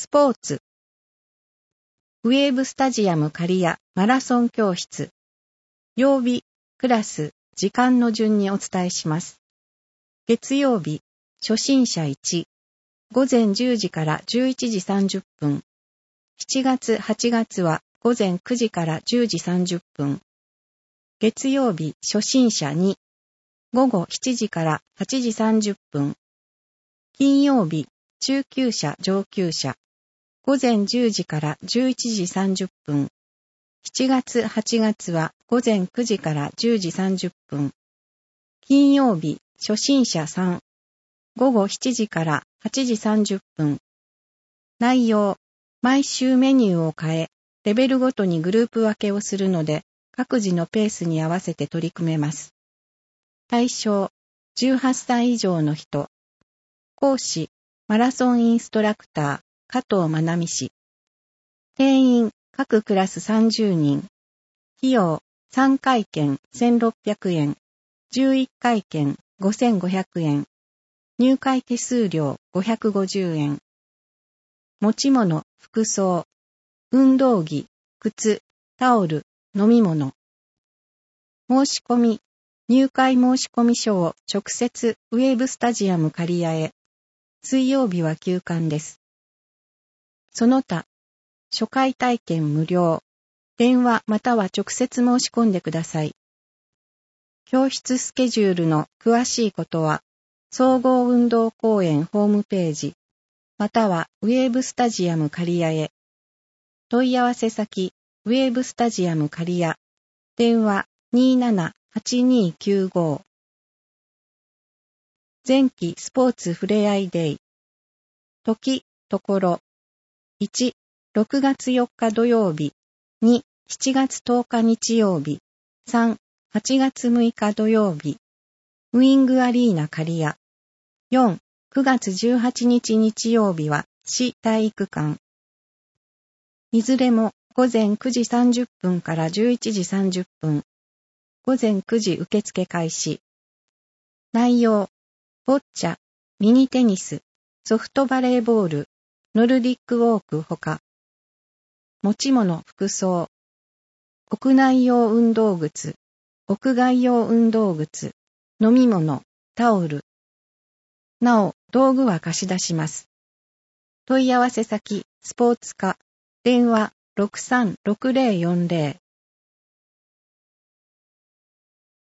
スポーツ。ウェーブスタジアム刈谷マラソン教室。曜日、クラス、時間の順にお伝えします。月曜日、初心者1、午前10時から11時30分。7月、8月は午前9時から10時30分。月曜日、初心者2、午後7時から8時30分。金曜日、中級者上級者。午前10時から11時30分。7月、8月は午前9時から10時30分。金曜日、初心者3。午後7時から8時30分。内容、毎週メニューを変え、レベルごとにグループ分けをするので、各自のペースに合わせて取り組めます。対象、18歳以上の人。講師、マラソンインストラクター、加藤まなみ氏。定員、各クラス30人。費用、3回券1600円。11回券5500円。入会手数料550円。持ち物、服装、運動着、靴、タオル、飲み物。申し込み、入会申込書を直接ウェーブスタジアム刈谷へ。水曜日は休館です。その他、初回体験無料。電話または直接申し込んでください。教室スケジュールの詳しいことは、総合運動公園ホームページ、またはウェーブスタジアム刈谷へ。問い合わせ先、ウェーブスタジアム刈谷。電話27-8295。前期スポーツふれあいデイ。時、ところ。1、6月4日土曜日。2、7月10日日曜日。3、8月6日土曜日。ウイングアリーナ刈谷。4、9月18日日曜日は市体育館。いずれも午前9時30分から11時30分。午前9時受付開始。内容、ボッチャ、ミニテニス、ソフトバレーボール、ノルディックウォークほか。持ち物、服装。屋内用運動靴、屋外用運動靴、飲み物、タオル。なお、道具は貸し出します。問い合わせ先、スポーツ課、電話636040。